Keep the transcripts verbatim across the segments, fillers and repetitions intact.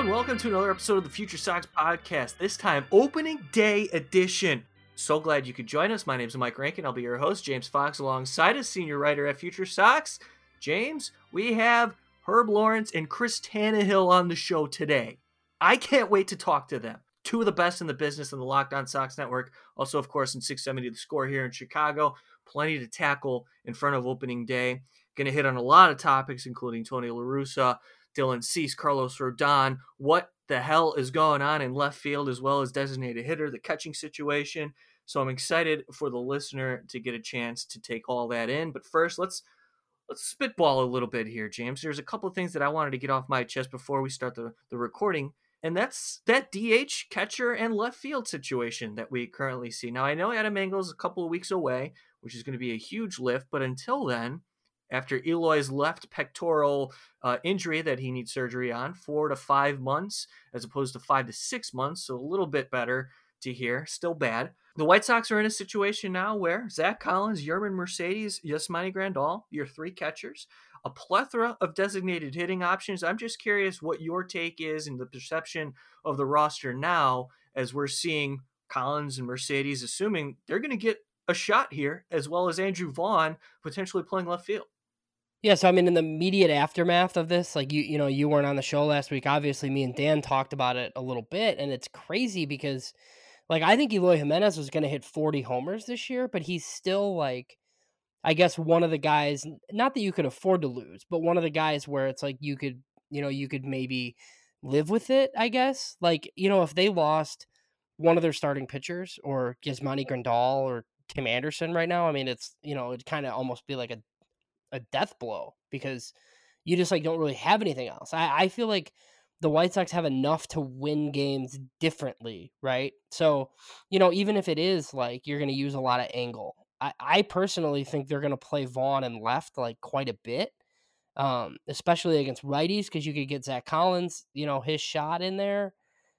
and welcome to another episode of the Future Sox Podcast, this time opening day edition. So glad you could join us. My name is Mike Rankin. I'll be your host, James Fox, alongside us, senior writer at Future Sox. James, we have Herb Lawrence and Chris Tannehill on the show today. I can't wait to talk to them. Two of the best in the business in the Locked On Sox network. Also, of course, in six seventy The Score here in Chicago. Plenty to tackle in front of opening day. Going to hit on a lot of topics, including Tony La Russa, Dylan Cease, Carlos Rodon, what the hell is going on in left field, as well as designated hitter, the catching situation. So I'm excited for the listener to get a chance to take all that in. But first, let's let's spitball a little bit here, James. There's a couple of things that I wanted to get off my chest before we start the, the recording, and that's that D H, catcher, and left field situation that we currently see. Now, I know Adam Engel is a couple of weeks away, which is going to be a huge lift, but until then, after Eloy's left pectoral uh, injury that he needs surgery on, four to five months as opposed to five to six months, so a little bit better to hear, still bad. The White Sox are in a situation now where Zach Collins, Yermin Mercedes, Yasmani Grandal, your three catchers, a plethora of designated hitting options. I'm just curious what your take is and the perception of the roster now as we're seeing Collins and Mercedes, assuming they're going to get a shot here, as well as Andrew Vaughn potentially playing left field. Yeah, so I mean, in the immediate aftermath of this, like you, you know, you weren't on the show last week. Obviously, me and Dan talked about it a little bit, and it's crazy because, like, I think Eloy Jimenez was going to hit forty homers this year, but he's still like, I guess one of the guys. Not that you could afford to lose, but one of the guys where it's like you could, you know, you could maybe live with it. I guess, like, you know, if they lost one of their starting pitchers or Yasmani Grandal or Tim Anderson right now, I mean, it's, you know, it'd kind of almost be like a a death blow because you just like don't really have anything else. I, I feel like the White Sox have enough to win games differently, right? So, you know, even if it is like you're going to use a lot of angle, I, I personally think they're going to play Vaughn and left like quite a bit, um, especially against righties because you could get Zach Collins, you know, his shot in there.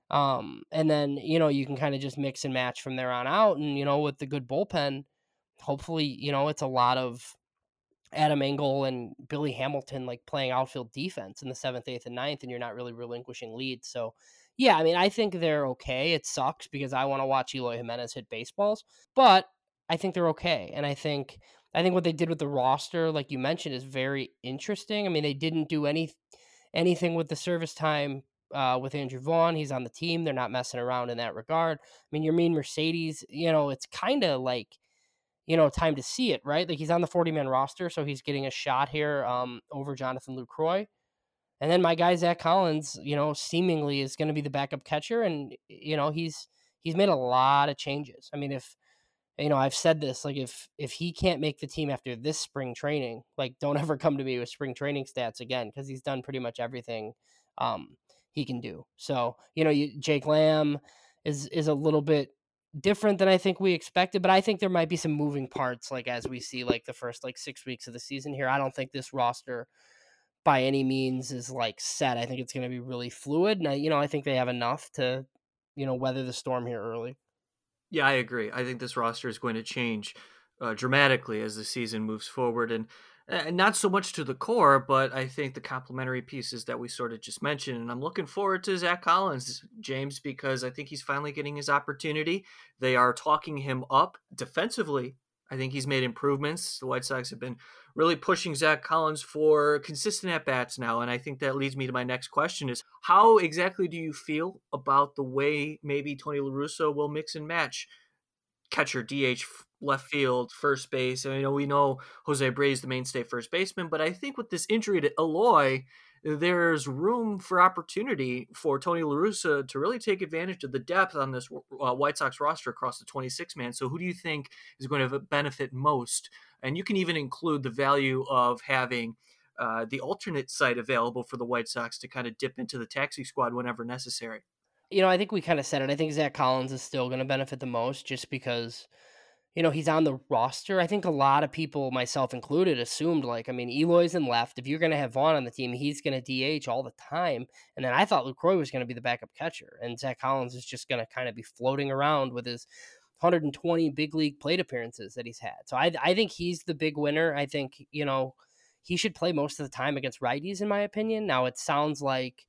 Um, and then, you know, you can kind of just mix and match from there on out. And, you know, with the good bullpen, hopefully, you know, it's a lot of Adam Engel and Billy Hamilton like playing outfield defense in the seventh, eighth, and ninth, and you're not really relinquishing leads. So, yeah, I mean, I think they're okay. It sucks because I want to watch Eloy Jimenez hit baseballs, but I think they're okay. And I think I think what they did with the roster, like you mentioned, is very interesting. I mean, they didn't do any anything with the service time uh, with Andrew Vaughn. He's on the team. They're not messing around in that regard. I mean, Yermin Mercedes, you know, it's kind of like, you know, time to see it, right? Like he's on the forty-man roster, so he's getting a shot here um, over Jonathan Lucroy. And then my guy, Zach Collins, you know, seemingly is going to be the backup catcher. And, you know, he's he's made a lot of changes. I mean, if, you know, I've said this, like if if he can't make the team after this spring training, like don't ever come to me with spring training stats again because he's done pretty much everything um, he can do. So, you know, you, Jake Lamb is is a little bit different than I think we expected, but I think there might be some moving parts, like as we see like the first like six weeks of the season here. I don't think this roster by any means is like set. I think it's going to be really fluid. And I, you know, I think they have enough to, you know, weather the storm here early. Yeah, I agree. I think this roster is going to change uh, dramatically as the season moves forward, and and not so much to the core, but I think the complementary pieces that we sort of just mentioned. And I'm looking forward to Zach Collins, James, because I think he's finally getting his opportunity. They are talking him up defensively. I think he's made improvements. The White Sox have been really pushing Zach Collins for consistent at-bats now, and I think that leads me to my next question is, how exactly do you feel about the way maybe Tony La Russa will mix and match catcher, D H, left field, first base? I know we know Jose Abreu is the mainstay first baseman, but I think with this injury to Eloy, there's room for opportunity for Tony La Russa to really take advantage of the depth on this uh, White Sox roster across the twenty-six man. So who do you think is going to benefit most? And you can even include the value of having uh, the alternate site available for the White Sox to kind of dip into the taxi squad whenever necessary. You know, I think we kind of said it. I think Zach Collins is still going to benefit the most just because, you know, he's on the roster. I think a lot of people, myself included, assumed like, I mean, Eloy's in left. If you're going to have Vaughn on the team, he's going to D H all the time. And then I thought Lucroy was going to be the backup catcher, and Zach Collins is just going to kind of be floating around with his one hundred twenty big league plate appearances that he's had. So I, I think he's the big winner. I think, you know, he should play most of the time against righties, in my opinion. Now it sounds like,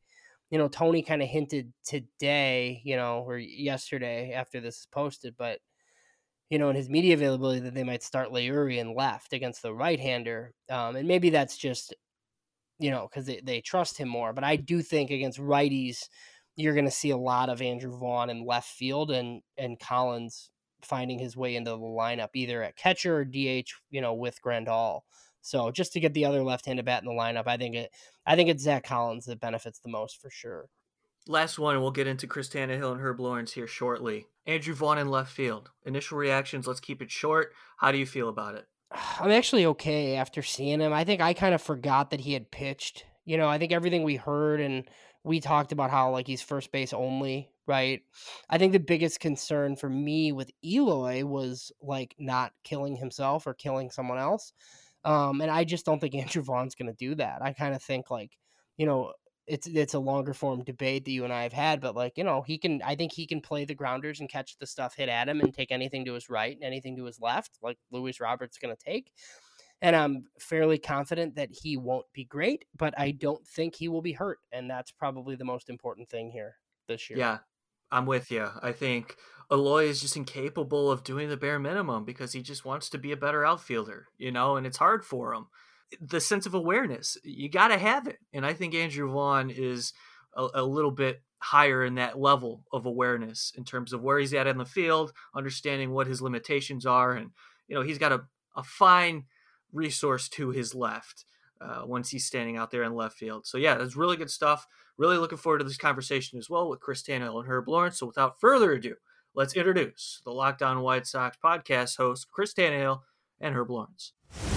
you know, Tony kind of hinted today, you know, or yesterday after this is posted, but, you know, in his media availability that they might start Leury in left against the right-hander. Um, and maybe that's just, you know, because they, they trust him more. But I do think against righties, you're going to see a lot of Andrew Vaughn in left field and and Collins finding his way into the lineup, either at catcher or D H, you know, with Grandal. So just to get the other left-handed bat in the lineup, I think it, I think it's Zach Collins that benefits the most for sure. Last one, and we'll get into Chris Tannehill and Herb Lawrence here shortly. Andrew Vaughn in left field. Initial reactions, let's keep it short. How do you feel about it? I'm actually okay after seeing him. I think I kind of forgot that he had pitched. You know, I think everything we heard and we talked about how like he's first base only, right? I think the biggest concern for me with Eloy was like not killing himself or killing someone else. Um, and I just don't think Andrew Vaughn's going to do that. I kind of think like, you know, it's it's a longer form debate that you and I have had, but like, you know, he can, I think he can play the grounders and catch the stuff hit at him and take anything to his right and anything to his left, like Luis Roberts going to take. And I'm fairly confident that he won't be great, but I don't think he will be hurt. And that's probably the most important thing here this year. Yeah, I'm with you. I think Eloy is just incapable of doing the bare minimum because he just wants to be a better outfielder, you know, and it's hard for him. The sense of awareness, you got to have it. And I think Andrew Vaughn is a, a little bit higher in that level of awareness in terms of where he's at in the field, understanding what his limitations are. And, you know, he's got a, a fine resource to his left uh, once he's standing out there in left field. So, yeah, that's really good stuff. Really looking forward to this conversation as well with Chris Tannehill and Herb Lawrence. So without further ado, let's introduce the Locked On White Sox podcast hosts, Chris Tannehill and Herb Lawrence.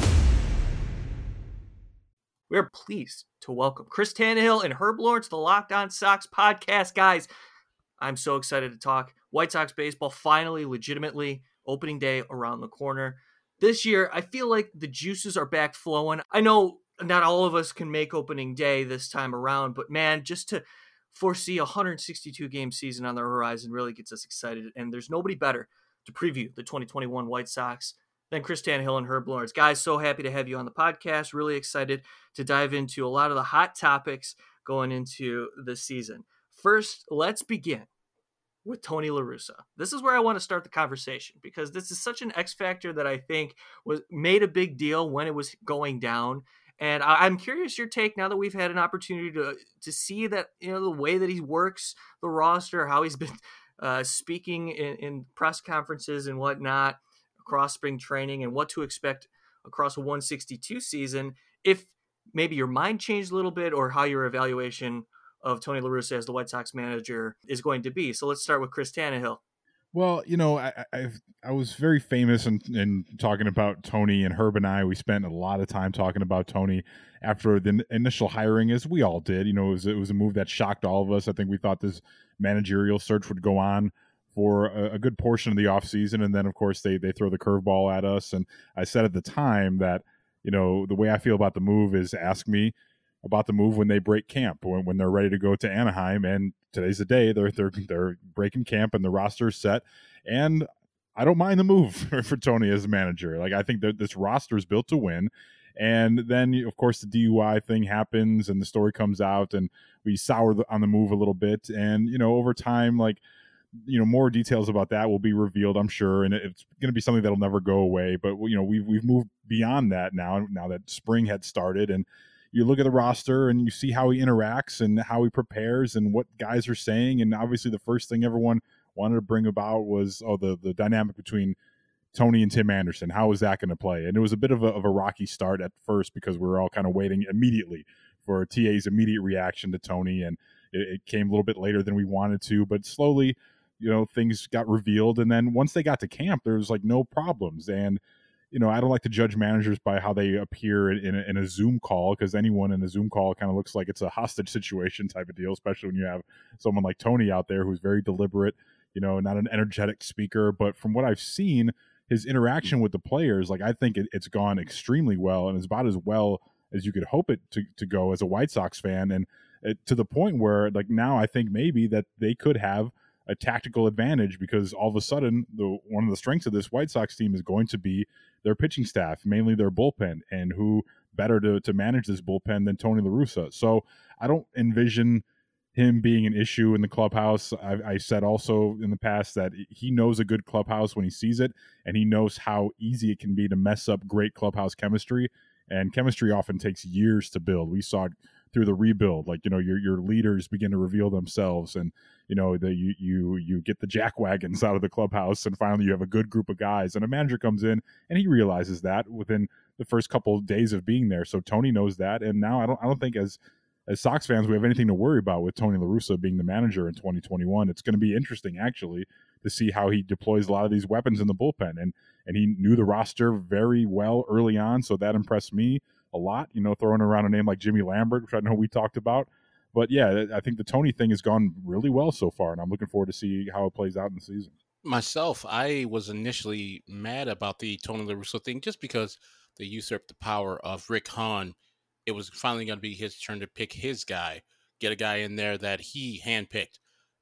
We are pleased to welcome Chris Tannehill and Herb Lawrence, the Locked On Sox podcast. Guys, I'm so excited to talk White Sox baseball, finally, legitimately, opening day around the corner. This year, I feel like the juices are back flowing. I know not all of us can make opening day this time around, but man, just to foresee a one hundred sixty-two game season on the horizon really gets us excited. And there's nobody better to preview the twenty twenty-one White Sox than Chris Tannehill and Herb Lawrence. Guys, so happy to have you on the podcast. Really excited to dive into a lot of the hot topics going into the season. First, let's begin with Tony La Russa. This is where I want to start the conversation because this is such an X factor that I think was made a big deal when it was going down. And I, I'm curious your take now that we've had an opportunity to to see that, you know, the way that he works the roster, how he's been uh, speaking in, in press conferences and whatnot across spring training and what to expect across a one sixty-two season. If maybe your mind changed a little bit or how your evaluation of Tony La Russa as the White Sox manager is going to be. So let's start with Chris Tannehill. Well, you know, I I, I was very famous in, in talking about Tony, and Herb and I, we spent a lot of time talking about Tony after the initial hiring, as we all did. You know, it was, it was a move that shocked all of us. I think we thought this managerial search would go on for a, a good portion of the offseason, and then, of course, they they throw the curveball at us. And I said at the time that, you know, the way I feel about the move is ask me about the move when they break camp, when, when they're ready to go to Anaheim. And today's the day they're they're they're breaking camp and the roster is set. And I don't mind the move for, for Tony as a manager. Like, I think that this roster is built to win. And then, of course, the D U I thing happens and the story comes out and we sour the, on the move a little bit. And, you know, over time, like, you know, more details about that will be revealed, I'm sure, and it's going to be something that'll never go away. But, you know, we've we've moved beyond that now. Now that spring had started, and you look at the roster and you see how he interacts and how he prepares and what guys are saying. And obviously, the first thing everyone wanted to bring about was oh the the dynamic between Tony and Tim Anderson. How is that going to play? And it was a bit of a of a rocky start at first because we were all kind of waiting immediately for T A's immediate reaction to Tony, and it, it came a little bit later than we wanted to, but slowly, you know, things got revealed. And then once they got to camp, there was like no problems. And, you know, I don't like to judge managers by how they appear in a, in a Zoom call, because anyone in a Zoom call kind of looks like it's a hostage situation type of deal, especially when you have someone like Tony out there who's very deliberate, you know, not an energetic speaker. But from what I've seen, his interaction with the players, like, I think it, it's gone extremely well, and it's about as well as you could hope it to, to go as a White Sox fan. And it, to the point where, like, now I think maybe that they could have a tactical advantage, because all of a sudden the one of the strengths of this White Sox team is going to be their pitching staff, mainly their bullpen, and who better to, to manage this bullpen than Tony La Russa. So I don't envision, him being an issue in the clubhouse. I, I said also in the past that he knows a good clubhouse when he sees it, and he knows how easy it can be to mess up great clubhouse chemistry. And chemistry often takes years to build. We saw it through the rebuild. Like, you know, your your leaders begin to reveal themselves, and you know, the you you you get the jack wagons out of the clubhouse, and finally you have a good group of guys. And a manager comes in, and he realizes that within the first couple of days of being there. So Tony knows that, and now I don't I don't think as as Sox fans we have anything to worry about with Tony La Russa being the manager in twenty twenty-one. It's going to be interesting actually to see how he deploys a lot of these weapons in the bullpen, and and he knew the roster very well early on, so that impressed me a lot. You know, throwing around a name like Jimmy Lambert, which I know we talked about. But yeah, I think the Tony thing has gone really well so far, and I'm looking forward to see how it plays out in the season. Myself, I was initially mad about the Tony La Russa thing just because they usurped the power of Rick Hahn. It was finally going to be his turn to pick his guy, get a guy in there that he handpicked.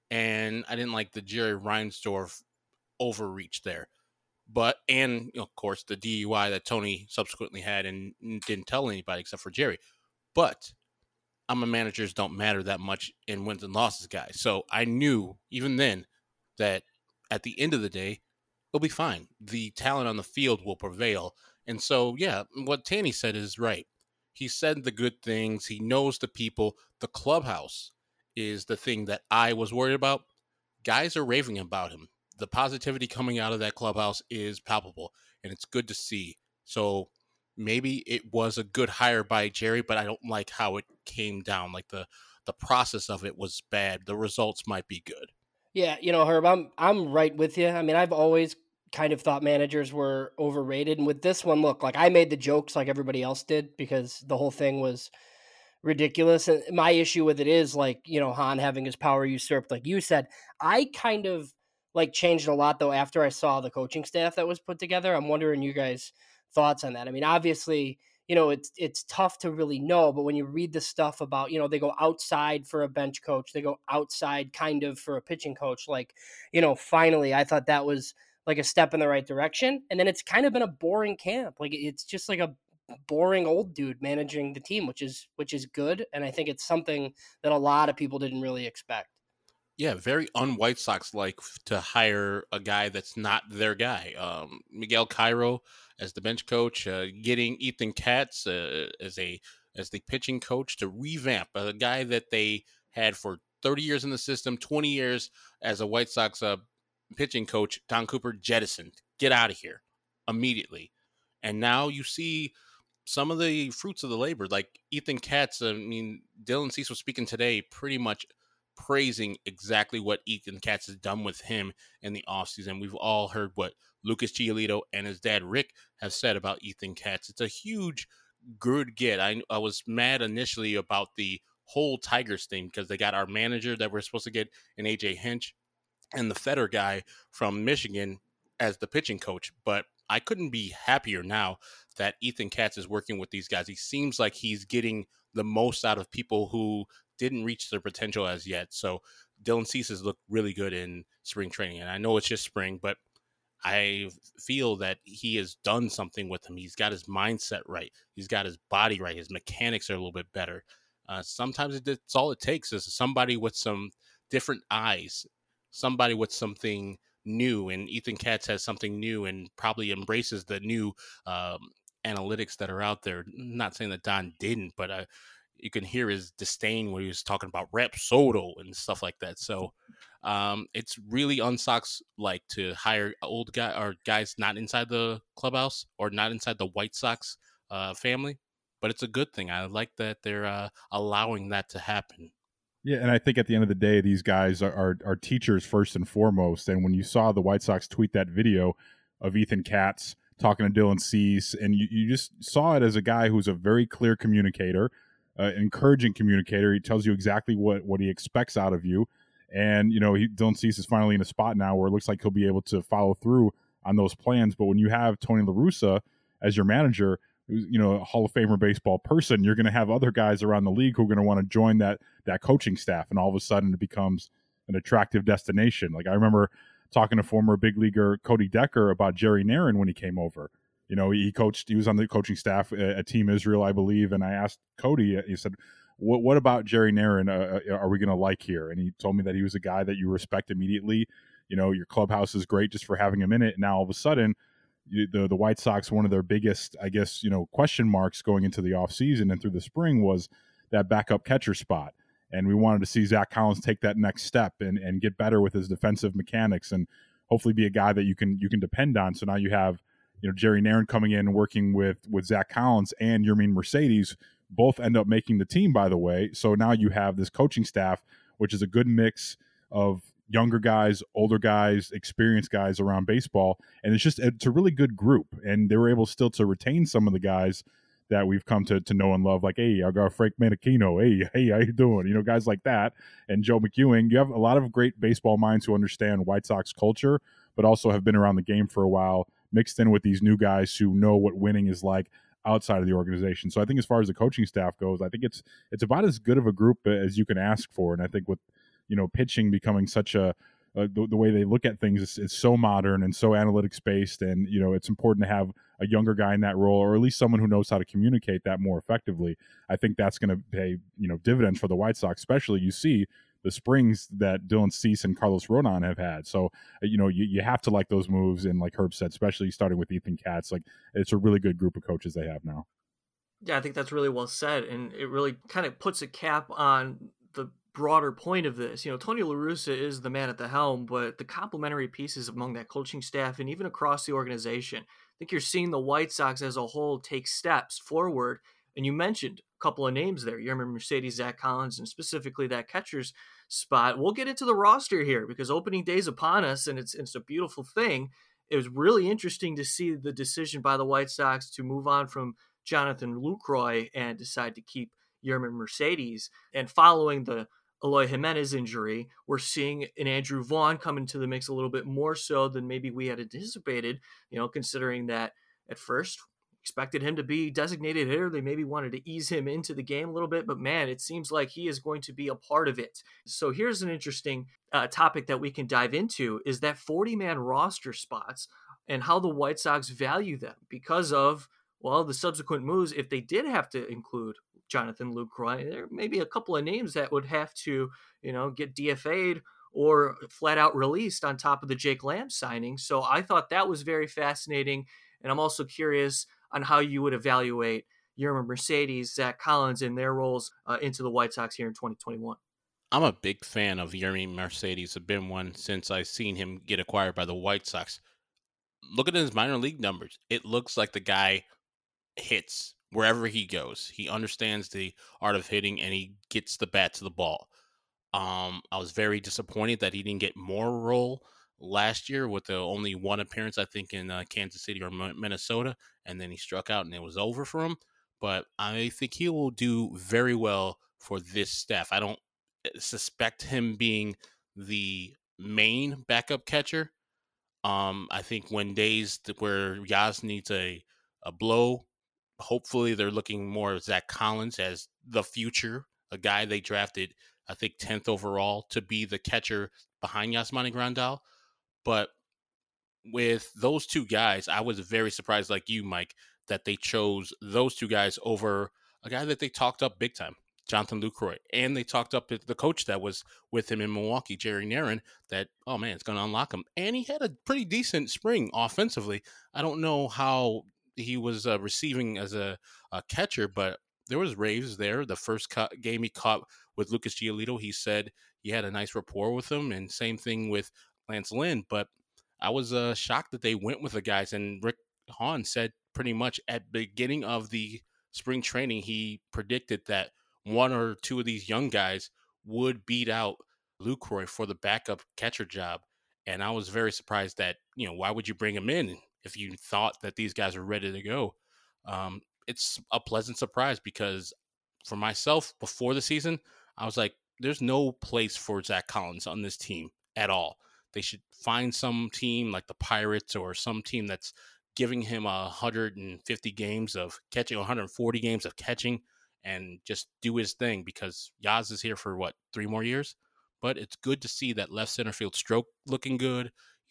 And I didn't like the Jerry Reinsdorf overreach there. But, and you know, of course, the D U I that Tony subsequently had and didn't tell anybody except for Jerry. But I'm a managers don't matter that much in wins and losses guy. So I knew even then that at the end of the day, it'll be fine. The talent on the field will prevail. And so, yeah, what Tanny said is right. He said the good things. He knows the people. The clubhouse is the thing that I was worried about. Guys are raving about him. The positivity coming out of that clubhouse is palpable, and it's good to see. So maybe it was a good hire by Jerry, but I don't like how it came down. Like the, the process of it was bad. The results might be good. Yeah, you know, Herb, I'm I'm right with you. I mean, I've always kind of thought managers were overrated, and with this one, look, like I made the jokes like everybody else did because the whole thing was ridiculous. And my issue with it is like, you know, Hahn having his power usurped, like you said. I kind of like changed a lot though after I saw the coaching staff that was put together. I'm wondering you guys' thoughts on that. I mean, obviously, you know, it's it's tough to really know, but when you read the stuff about, you know, they go outside for a bench coach, they go outside kind of for a pitching coach, like, you know, finally I thought that was like a step in the right direction. And then it's kind of been a boring camp. Like it's just like a boring old dude managing the team, which is which is good. And I think it's something that a lot of people didn't really expect. Yeah, very un-White Sox-like to hire a guy that's not their guy. Um, Miguel Cairo as the bench coach, uh, getting Ethan Katz uh, as a as the pitching coach to revamp a guy that they had for thirty years in the system, twenty years as a White Sox uh, pitching coach. Don Cooper jettisoned. Get out of here immediately. And now you see some of the fruits of the labor, like Ethan Katz. I mean, Dylan Cease was speaking today pretty much praising exactly what Ethan Katz has done with him in the offseason. We've all heard what Lucas Giolito and his dad Rick have said about Ethan Katz. It's a huge good get. I, I was mad initially about the whole Tigers thing because they got our manager that we're supposed to get in A J Hinch and the Fetter guy from Michigan as the pitching coach. But I couldn't be happier now that Ethan Katz is working with these guys. He seems like he's getting the most out of people who didn't reach their potential as yet. So Dylan Cease has looked really good in spring training. And I know it's just spring, but I feel that he has done something with him. He's got his mindset right. He's got his body right. His mechanics are a little bit better. Uh, sometimes it's all it takes is somebody with some different eyes, somebody with something new. And Ethan Katz has something new and probably embraces the new um, analytics that are out there. I'm not saying that Don didn't, but uh, you can hear his disdain when he was talking about Rapsodo and stuff like that. So um, it's really un-Sox like to hire old guy or guys not inside the clubhouse or not inside the White Sox uh, family. But it's a good thing. I like that they're uh, allowing that to happen. Yeah, and I think at the end of the day, these guys are, are are teachers first and foremost. And when you saw the White Sox tweet that video of Ethan Katz talking to Dylan Cease, and you, you just saw it as a guy who's a very clear communicator, uh, encouraging communicator. He tells you exactly what, what he expects out of you. And, you know, he, Dylan Cease is finally in a spot now where it looks like he'll be able to follow through on those plans. But when you have Tony La Russa as your manager, you know, a Hall of Famer baseball person, you're going to have other guys around the league who are going to want to join that that coaching staff, and all of a sudden it becomes an attractive destination. Like I remember talking to former big leaguer Cody Decker about Jerry Narron when he came over. You know, he coached, he was on the coaching staff at Team Israel, I believe, and I asked Cody, he said, what what about Jerry Narron uh, are we going to like here? And he told me that he was a guy that you respect immediately. You know, your clubhouse is great just for having him in it. And now all of a sudden, you, the the White Sox, one of their biggest, I guess, you know, question marks going into the offseason and through the spring was that backup catcher spot. And we wanted to see Zach Collins take that next step and, and get better with his defensive mechanics and hopefully be a guy that you can you can depend on. So now you have, you know, Jerry Narron coming in and working with with Zach Collins and Yermin Mercedes, both end up making the team, by the way. So now you have this coaching staff, which is a good mix of younger guys, older guys, experienced guys around baseball. And it's just, it's a really good group. And they were able still to retain some of the guys that we've come to, to know and love, like, hey, I got Frank Menachino. Hey, hey, how you doing? You know, guys like that. And Joe McEwing. You have a lot of great baseball minds who understand White Sox culture, but also have been around the game for a while, mixed in with these new guys who know what winning is like outside of the organization. So I think as far as the coaching staff goes, I think it's it's about as good of a group as you can ask for. And I think with, you know, pitching becoming such a Uh, the, the way they look at things is, is so modern and so analytics based, and you know it's important to have a younger guy in that role, or at least someone who knows how to communicate that more effectively. I think that's going to pay, you know, dividends for the White Sox, especially you see the springs that Dylan Cease and Carlos Rodon have had. So you know you, you have to like those moves, and like Herb said, especially starting with Ethan Katz, like it's a really good group of coaches they have now. Yeah, I think that's really well said, and it really kind of puts a cap on the broader point of this. You know, Tony La Russa is the man at the helm, but the complementary pieces among that coaching staff and even across the organization, I think you're seeing the White Sox as a whole take steps forward. And you mentioned a couple of names there, Yermin Mercedes, Zach Collins, and specifically that catcher's spot. We'll get into the roster here because opening day's upon us, and it's it's a beautiful thing. It was really interesting to see the decision by the White Sox to move on from Jonathan Lucroy and decide to keep Yermin Mercedes. And following the Eloy Jimenez injury, we're seeing an Andrew Vaughn come into the mix a little bit more so than maybe we had anticipated, you know, considering that at first expected him to be designated hitter. They maybe wanted to ease him into the game a little bit, but man, it seems like he is going to be a part of it. So here's an interesting uh, topic that we can dive into is that forty-man roster spots and how the White Sox value them because of, well, the subsequent moves. If they did have to include Jonathan Lucroy, there may be a couple of names that would have to, you know, get D F A'd or flat out released on top of the Jake Lamb signing. So I thought that was very fascinating. And I'm also curious on how you would evaluate Yermin Mercedes, Zach Collins, and their roles uh, into the White Sox here in twenty twenty-one. I'm a big fan of Yermin Mercedes. I've been one since I've seen him get acquired by the White Sox. Look at his minor league numbers. It looks like the guy hits wherever he goes. He understands the art of hitting, and he gets the bat to the ball. Um, I was very disappointed that he didn't get more role last year with the only one appearance, I think, in uh, Kansas City or Minnesota, and then he struck out and it was over for him. But I think he will do very well for this staff. I don't suspect him being the main backup catcher. Um, I think when days where Yaz needs a, a blow, hopefully they're looking more at Zach Collins as the future, a guy they drafted, I think, tenth overall to be the catcher behind Yasmani Grandal. But with those two guys, I was very surprised, like you, Mike, that they chose those two guys over a guy that they talked up big time, Jonathan Lucroy. And they talked up the coach that was with him in Milwaukee, Jerry Narron, that, oh man, it's going to unlock him. And he had a pretty decent spring offensively. I don't know how he was uh, receiving as a, a catcher, but there was raves there. The first cu- game he caught with Lucas Giolito, he said he had a nice rapport with him, and same thing with Lance Lynn. But I was uh, shocked that they went with the guys, and Rick Hahn said pretty much at the beginning of the spring training, he predicted that one or two of these young guys would beat out Lucroy for the backup catcher job. And I was very surprised that, you know, why would you bring him in if you thought that these guys are ready to go? Um, it's a pleasant surprise because for myself, before the season, I was like, there's no place for Zach Collins on this team at all. They should find some team like the Pirates or some team that's giving him one hundred fifty games of catching, one hundred forty games of catching, and just do his thing because Yaz is here for, what, three more years? But it's good to see that left center field stroke looking good.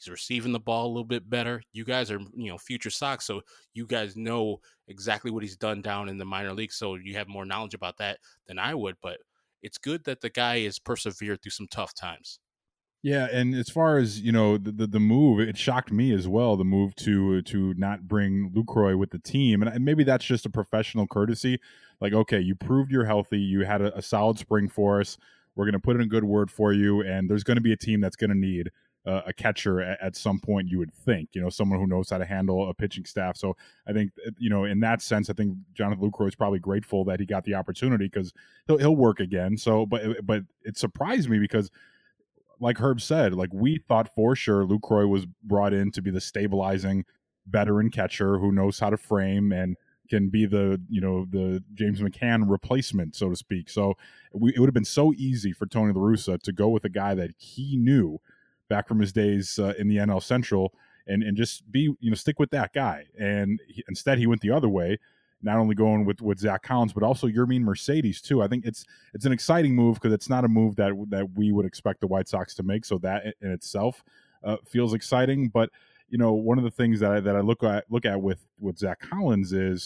He's receiving the ball a little bit better. You guys are, you know, future Sox, so you guys know exactly what he's done down in the minor leagues, so you have more knowledge about that than I would. But it's good that the guy has persevered through some tough times. Yeah, and as far as you know, the, the the move, it shocked me as well. The move to to not bring Lucroy with the team, and maybe that's just a professional courtesy. Like, okay, you proved you're healthy. You had a, a solid spring for us. We're going to put in a good word for you, and there's going to be a team that's going to need uh, a catcher at, at some point. You would think, you know, someone who knows how to handle a pitching staff. So I think, you know, in that sense, I think Jonathan Lucroy is probably grateful that he got the opportunity because he'll he'll work again. So, but but it surprised me because, like Herb said, like we thought for sure Lucroy was brought in to be the stabilizing veteran catcher who knows how to frame and can be the, you know, the James McCann replacement, so to speak. So we, it would have been so easy for Tony La Russa to go with a guy that he knew back from his days uh, in the N L Central and, and just be, you know, stick with that guy. And he, instead he went the other way, not only going with, with Zach Collins, but also Yermin Mercedes too. I think it's it's an exciting move because it's not a move that that we would expect the White Sox to make. So that in itself uh, feels exciting. But you know, one of the things that I, that I look at look at with with Zach Collins is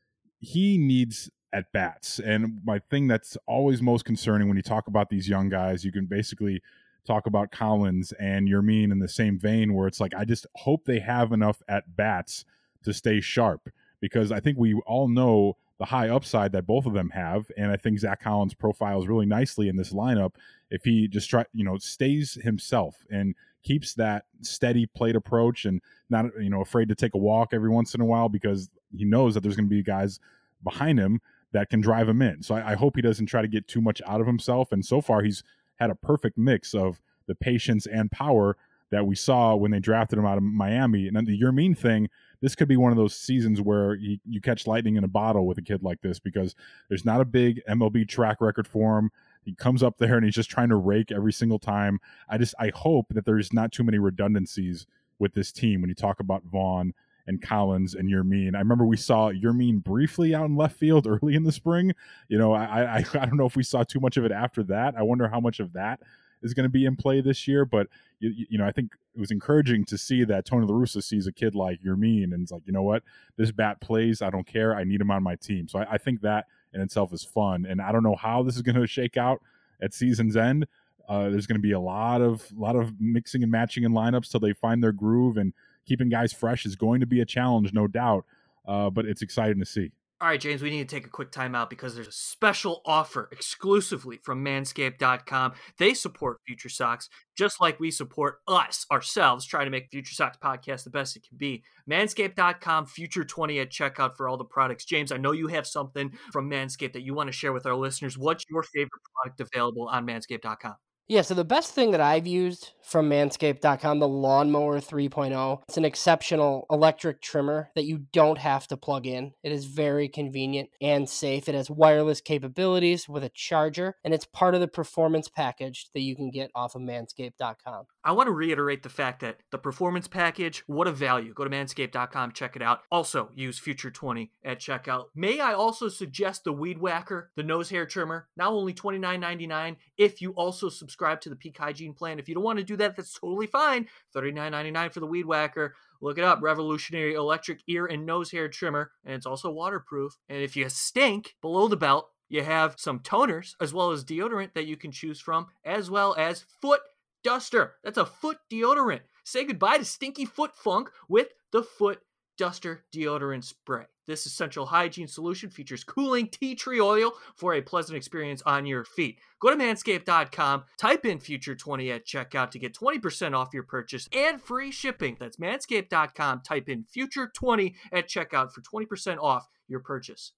he needs at bats. And my thing that's always most concerning when you talk about these young guys, you can basically talk about Collins and Yermin in the same vein, where it's like I just hope they have enough at bats to stay sharp. Because I think we all know the high upside that both of them have, and I think Zach Collins profiles really nicely in this lineup if he just try, you know, stays himself and keeps that steady plate approach and not, you know, afraid to take a walk every once in a while because he knows that there's going to be guys behind him that can drive him in. So I, I hope he doesn't try to get too much out of himself. And so far, he's had a perfect mix of the patience and power that we saw when they drafted him out of Miami. And then the Yermin thing, this could be one of those seasons where you, you catch lightning in a bottle with a kid like this because there's not a big M L B track record for him. He comes up there and he's just trying to rake every single time. I just I hope that there's not too many redundancies with this team when you talk about Vaughn and Collins and Yermin. I remember we saw Yermin briefly out in left field early in the spring. You know, I I, I don't know if we saw too much of it after that. I wonder how much of that is going to be in play this year, but you, you know, I think it was encouraging to see that Tony La Russa sees a kid like Yermin and it's like, you know what, this bat plays. I don't care. I need him on my team. So I, I think that in itself is fun. And I don't know how this is going to shake out at season's end. Uh, there's going to be a lot of lot of mixing and matching in lineups till they find their groove, and keeping guys fresh is going to be a challenge, no doubt. Uh, but it's exciting to see. All right, James, we need to take a quick time out because there's a special offer exclusively from manscaped dot com. They support Future Sox just like we support us, ourselves, trying to make Future Sox podcast the best it can be. manscaped dot com, Future twenty at checkout for all the products. James, I know you have something from Manscaped that you want to share with our listeners. What's your favorite product available on manscaped dot com? Yeah, so the best thing that I've used from manscaped dot com, the Lawnmower three point oh, it's an exceptional electric trimmer that you don't have to plug in. It is very convenient and safe. It has wireless capabilities with a charger, and it's part of the performance package that you can get off of manscaped dot com. I want to reiterate the fact that the performance package, what a value. Go to manscaped dot com, check it out. Also, use Future twenty at checkout. May I also suggest the Weed Whacker, the nose hair trimmer, now only twenty-nine ninety-nine if you also subscribe to the Peak Hygiene plan. If you don't want to do that, that's totally fine. thirty-nine ninety-nine for the Weed Whacker. Look it up. Revolutionary electric ear and nose hair trimmer, and it's also waterproof. And if you stink below the belt, you have some toners as well as deodorant that you can choose from, as well as foot duster. That's a foot deodorant. Say goodbye to stinky foot funk with the Foot Duster deodorant spray. This essential hygiene solution features cooling tea tree oil for a pleasant experience on your feet. Go to manscaped dot com, type in Future twenty at checkout to get twenty percent off your purchase and free shipping. That's manscaped dot com, type in Future twenty at checkout for twenty percent off your purchase.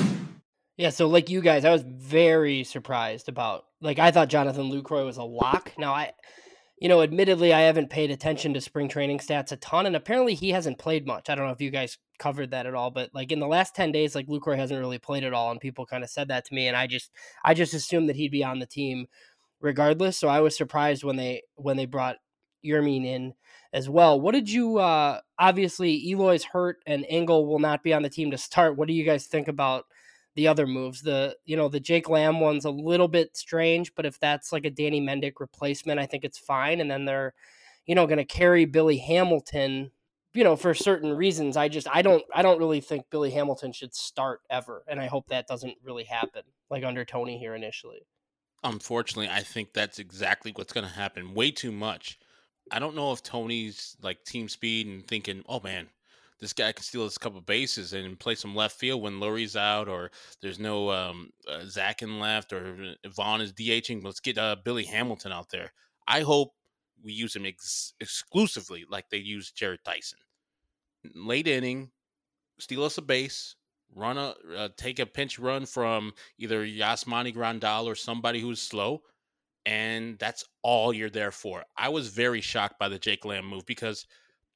Yeah, so like you guys, I was very surprised about, like, I thought Jonathan Lucroy was a lock. Now, I, you know, admittedly, I haven't paid attention to spring training stats a ton, and apparently he hasn't played much. I don't know if you guys covered that at all, but like in the last ten days, like Lucroy hasn't really played at all, and people kind of said that to me, and I just, I just assumed that he'd be on the team regardless. So I was surprised when they, when they brought Yermin in as well. What did you, uh, obviously Eloy's hurt and Engel will not be on the team to start. What do you guys think about the other moves? The, you know, the Jake Lamb one's a little bit strange, but if that's like a Danny Mendick replacement, I think it's fine. And then they're, you know, going to carry Billy Hamilton, you know, for certain reasons. I just, I don't, I don't really think Billy Hamilton should start ever. And I hope that doesn't really happen like under Tony here initially. Unfortunately, I think that's exactly what's going to happen. Way too much. I don't know if Tony's like team speed and thinking, oh man, this guy can steal us a couple bases and play some left field when Lurie's out or there's no um, uh, Zach in left or Vaughn is DHing. Let's get uh, Billy Hamilton out there. I hope we use him ex- exclusively like they used Jared Dyson. Late inning, steal us a base, run a uh, take a pinch run from either Yasmani Grandal or somebody who's slow, and that's all you're there for. I was very shocked by the Jake Lamb move because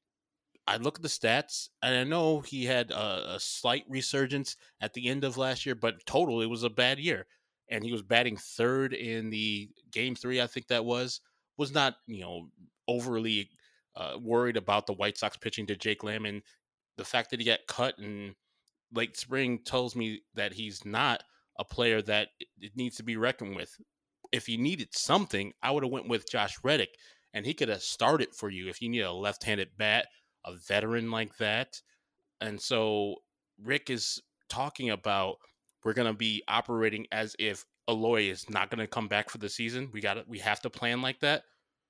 I look at the stats, and I know he had a, a slight resurgence at the end of last year, but total, it was a bad year. And he was batting third in the game three, I think that was, was not, you know, overly uh, worried about the White Sox pitching to Jake Lamb. And the fact that he got cut in late spring tells me that he's not a player that it needs to be reckoned with. If he needed something, I would have went with Josh Reddick, and he could have started for you if you need a left-handed bat, a veteran like that. And so Rick is talking about we're going to be operating as if Eloy is not going to come back for the season. We got we have to plan like that.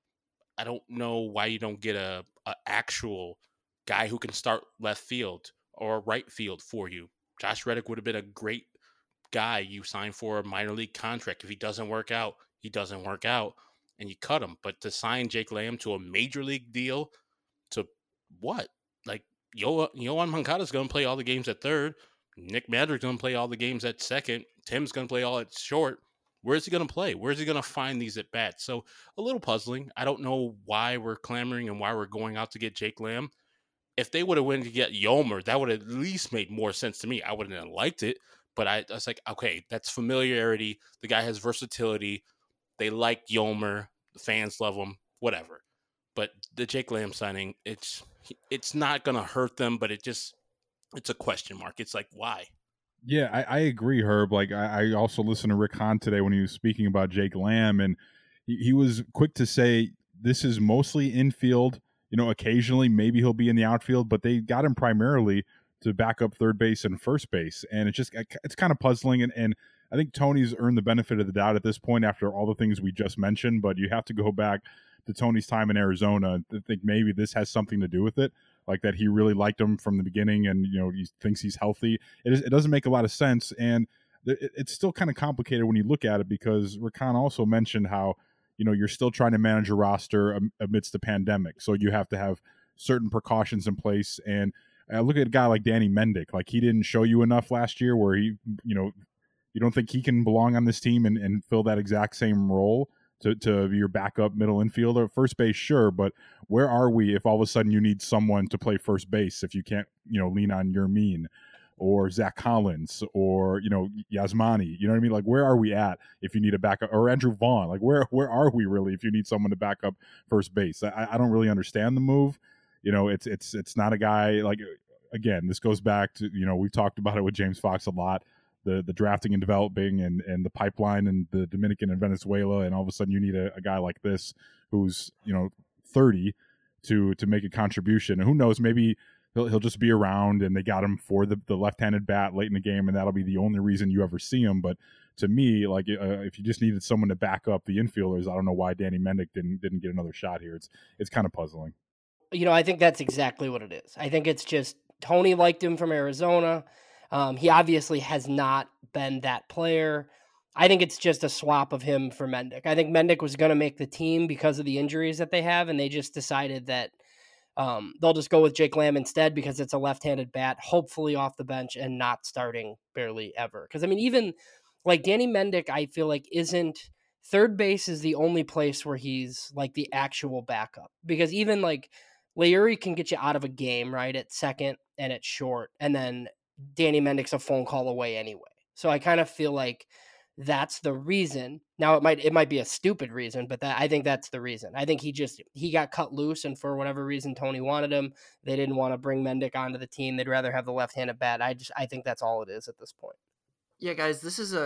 I don't know why you don't get a, a actual guy who can start left field or right field for you. Josh Reddick would have been a great guy you sign for a minor league contract. If he doesn't work out, he doesn't work out, and you cut him. But to sign Jake Lamb to a major league deal, to what? Like, Yo- Yohan Moncada's going to play all the games at third. Nick Madrick's going to play all the games at second. Tim's going to play all at short. Where's he going to play? Where's he going to find these at bats? So a little puzzling. I don't know why we're clamoring and why we're going out to get Jake Lamb. If they would have went to get Yolmer, that would have at least made more sense to me. I wouldn't have liked it, but I, I was like, okay, that's familiarity. The guy has versatility. They like Yolmer. The fans love him. Whatever. But the Jake Lamb signing, it's it's not going to hurt them, but it just, it's a question mark. It's like, why? Yeah, I, I agree, Herb. Like, I, I also listened to Rick Hahn today when he was speaking about Jake Lamb, and he, he was quick to say this is mostly infield. You know, occasionally maybe he'll be in the outfield, but they got him primarily to back up third base and first base. And it's just, it's kind of puzzling. And, and I think Tony's earned the benefit of the doubt at this point after all the things we just mentioned, but you have to go back to Tony's time in Arizona. I think maybe this has something to do with it, like that he really liked him from the beginning and, you know, he thinks he's healthy. It, is, it doesn't make a lot of sense. And it, it's still kind of complicated when you look at it because Rick Hahn also mentioned how, you know, you're still trying to manage a roster amidst the pandemic. So you have to have certain precautions in place. And I look at a guy like Danny Mendick, like he didn't show you enough last year where he, you know, you don't think he can belong on this team and, and fill that exact same role to, to be your backup middle infielder. First base, sure, but where are we if all of a sudden you need someone to play first base if you can't, you know, lean on Yermin or Zach Collins or, you know, Yasmani, you know what I mean? Like, where are we at if you need a backup, or Andrew Vaughn? Like, where where are we really if you need someone to back up first base? I, I don't really understand the move. You know, it's it's it's not a guy like, again, this goes back to, you know, we've talked about it with James Fox a lot. The, the drafting and developing and, and the pipeline and the Dominican and Venezuela, and all of a sudden you need a, a guy like this who's, you know, thirty to to make a contribution. And who knows, maybe he'll he'll just be around and they got him for the, the left-handed bat late in the game and that'll be the only reason you ever see him. But to me, like uh, if you just needed someone to back up the infielders, I don't know why Danny Mendick didn't didn't get another shot here. It's it's kind of puzzling. You know, I think that's exactly what it is. I think it's just Tony liked him from Arizona. Um, he obviously has not been that player. I think it's just a swap of him for Mendick. I think Mendick was going to make the team because of the injuries that they have, and they just decided that um, they'll just go with Jake Lamb instead because it's a left-handed bat, hopefully off the bench and not starting barely ever. Because, I mean, even like Danny Mendick, I feel like isn't – third base is the only place where he's like the actual backup. Because even like Leury can get you out of a game, right, at second and at short, and then – Danny Mendick's a phone call away anyway. So I kind of feel like that's the reason. Now it might it might be a stupid reason, but that I think that's the reason. I think he just he got cut loose, and for whatever reason Tony wanted him. They didn't want to bring Mendick onto the team. They'd rather have the left-handed bat. I just I think that's all it is at this point. Yeah, guys, this is a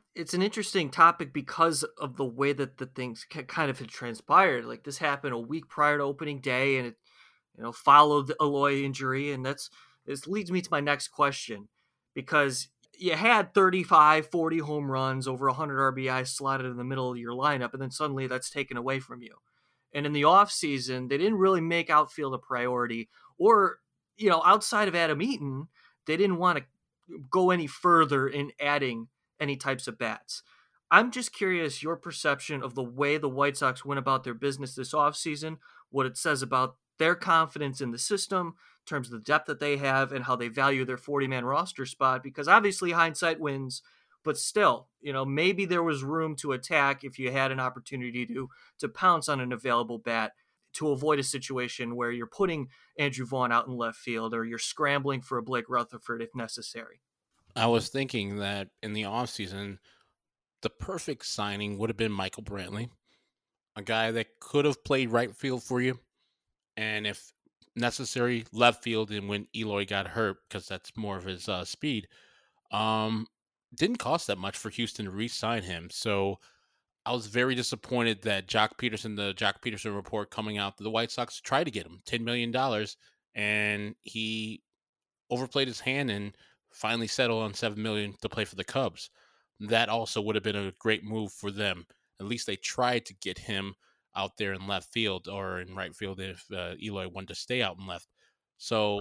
it's an interesting topic because of the way that the things kind of had transpired. Like this happened a week prior to opening day, and it, you know, followed the Eloy injury, and that's this leads me to my next question, because you had thirty-five, forty home runs, over one hundred R B Is slotted in the middle of your lineup, and then suddenly that's taken away from you. And in the offseason, they didn't really make outfield a priority, or, you know, outside of Adam Eaton, they didn't want to go any further in adding any types of bats. I'm just curious your perception of the way the White Sox went about their business this offseason, what it says about their confidence in the system in terms of the depth that they have and how they value their forty-man roster spot, because obviously hindsight wins, but still, you know, maybe there was room to attack if you had an opportunity to to pounce on an available bat to avoid a situation where you're putting Andrew Vaughn out in left field or you're scrambling for a Blake Rutherford if necessary. I was thinking that in the offseason, the perfect signing would have been Michael Brantley, a guy that could have played right field for you, and if necessary, left field. And when Eloy got hurt, because that's more of his uh, speed, um, didn't cost that much for Houston to re-sign him. So I was very disappointed that Jock Peterson, the Jock Peterson report coming out, that the White Sox tried to get him ten million dollars, and he overplayed his hand and finally settled on seven million dollars to play for the Cubs. That also would have been a great move for them. At least they tried to get him out there in left field or in right field if uh, Eloy wanted to stay out in left. So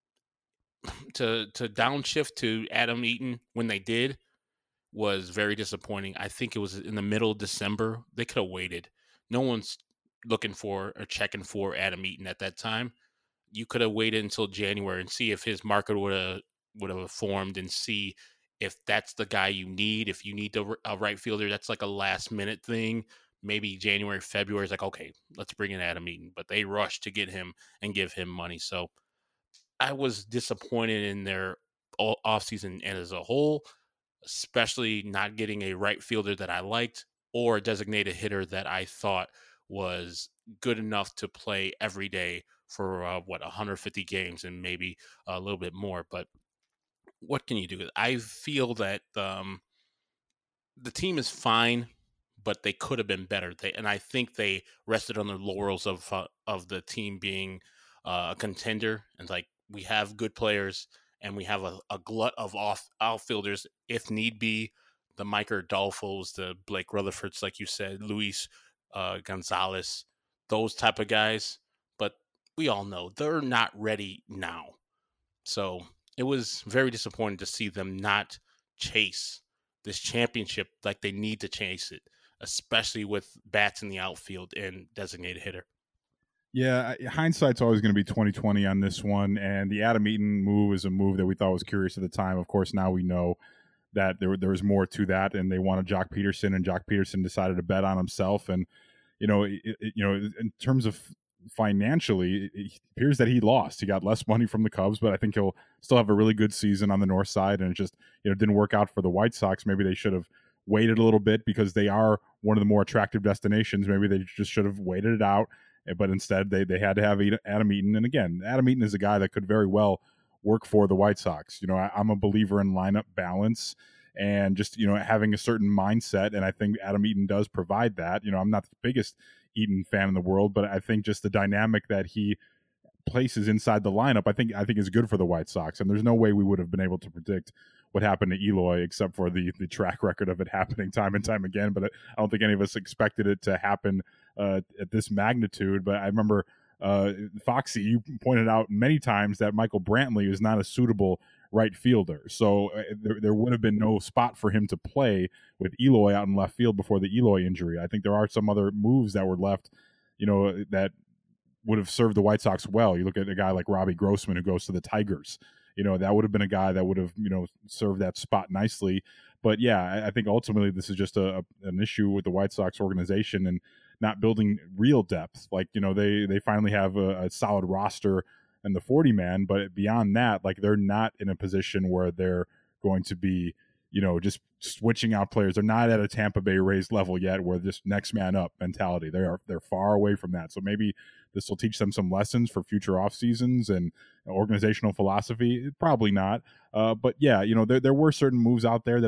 to to downshift to Adam Eaton when they did was very disappointing. I think it was in the middle of December. They could have waited. No one's looking for or checking for Adam Eaton at that time. You could have waited until January and see if his market would have would have formed, and see if that's the guy you need. If you need a, a right fielder, that's like a last minute thing. Maybe January, February is like, okay, let's bring in Adam Eaton. But they rushed to get him and give him money. So I was disappointed in their offseason and as a whole, especially not getting a right fielder that I liked or a designated hitter that I thought was good enough to play every day for, uh, what, one hundred fifty games and maybe a little bit more. But what can you do? I feel that um, the team is fine, but they could have been better. They, and I think they rested on the laurels of uh, of the team being uh, a contender. And like, we have good players and we have a, a glut of off outfielders if need be. The Mike Adolfos, the Blake Rutherfords, like you said, Luis uh, Gonzalez, those type of guys. But we all know they're not ready now. So it was very disappointing to see them not chase this championship like they need to chase it, especially with bats in the outfield and designated hitter. Yeah, hindsight's always going to be twenty twenty on this one, and the Adam Eaton move is a move that we thought was curious at the time. Of course, now we know that there there was more to that, and they wanted Jock Peterson, and Jock Peterson decided to bet on himself. And you know, it, it, you know, in terms of financially, it appears that he lost. He got less money from the Cubs, but I think he'll still have a really good season on the north side. And it just, you know, didn't work out for the White Sox. Maybe they should have waited a little bit because they are one of the more attractive destinations. Maybe they just should have waited it out. But instead, they they had to have Adam Eaton. And again, Adam Eaton is a guy that could very well work for the White Sox. You know, I, I'm a believer in lineup balance and just, you know, having a certain mindset. And I think Adam Eaton does provide that. You know, I'm not the biggest Eaton fan in the world, but I think just the dynamic that he places inside the lineup, I think I think is good for the White Sox. And there's no way we would have been able to predict what happened to Eloy except for the the track record of it happening time and time again. But I don't think any of us expected it to happen uh, at this magnitude. But I remember uh, Foxy, you pointed out many times that Michael Brantley is not a suitable right fielder. So uh, there, there would have been no spot for him to play with Eloy out in left field before the Eloy injury. I think there are some other moves that were left, you know, that would have served the White Sox well. You look at a guy like Robbie Grossman who goes to the Tigers. You know, that would have been a guy that would have, you know, served that spot nicely. But yeah, I, I think ultimately this is just a, a an issue with the White Sox organization and not building real depth. Like, you know, they they finally have a, a solid roster and the forty man, but beyond that, like, they're not in a position where they're going to be, you know, just switching out players. They're not at a Tampa Bay Rays level yet where this next man up mentality. They are they're far away from that. So maybe this will teach them some lessons for future off seasons and organizational philosophy. Probably not. Uh, but yeah, you know, there there were certain moves out there that they